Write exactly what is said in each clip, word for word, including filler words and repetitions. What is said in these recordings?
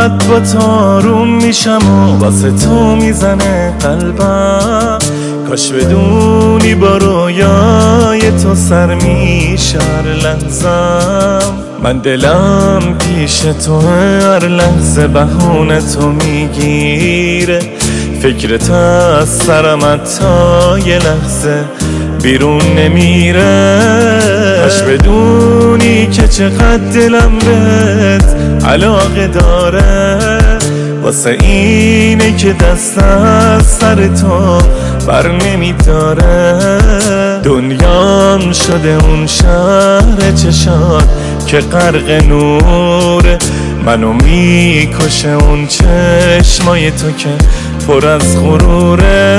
فقط با تو آروم میشم و واسه تو میزنه قلبم. کاش بدونی با رویای تو سر میشه هر لحظم. من دلم پیش تو هر لحظه بهونه تو میگیره. فکرت از سرم حتی یه لحظه بیرون نمیره. کاش بدونی که چقدر دلم بهت علاقه داره. واسه اینه که دست از سر تو بر نمیداره. دنیام شده اون شهر چشات که غرق نوره. منو میکشه اون چشمای تو که پر از غروره.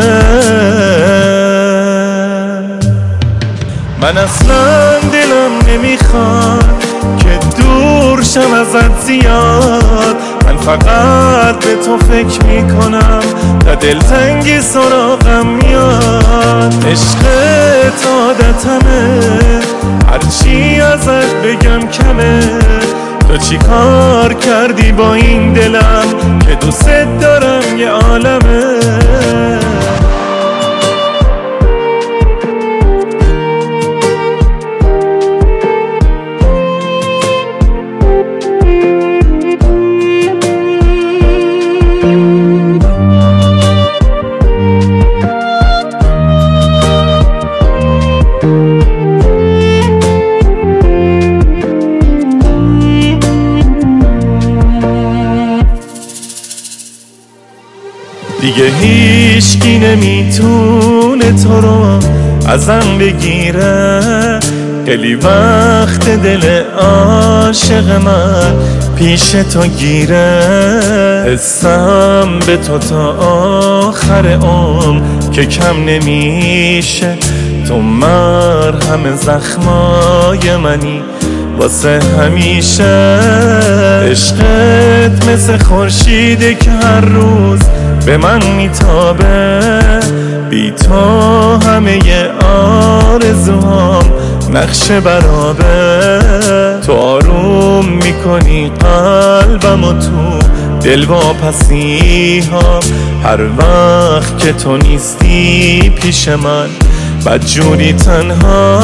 من اصلا دلم نمیخواد که دور شم ازت زیاد. من فقط به تو فکر میکنم تا دلتنگی سراغم میاد. عشقت عادتمه هرچی ازت بگم کمه. تو چی کار کردی با این دلم که دوست دارم یه عالمه. دیگه هیچکی نمیتونه تو رو ازم بگیره. خیلی وقت دل عاشق من پیش تو گیره. حسم به تو تا آخر عمر که کم نمیشه. تو مرهم زخمای منی واسه همیشه. عشقت مثل خورشیده که هر روز به من میتابه. بی تو همه آرزوهام نقش برابه. تو آروم میکنی قلبم و تو دل واپسی ها. هر وقت که تو نیستی پیش من بدجوری تنها.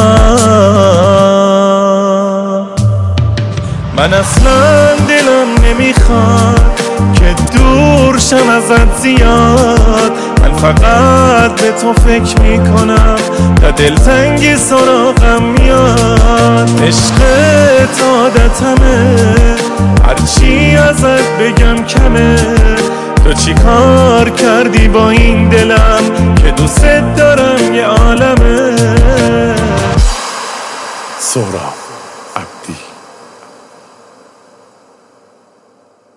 من اصلا دلم نمیخواد که دور شم ازت زیاد. من فقط به تو فکر میکنم تا دلتنگی سراغم میاد. عشقت عادتمه هرچی ازت بگم کمه. تو چی کار کردی با این دلم که دوست دارم یه عالمه. سهراب.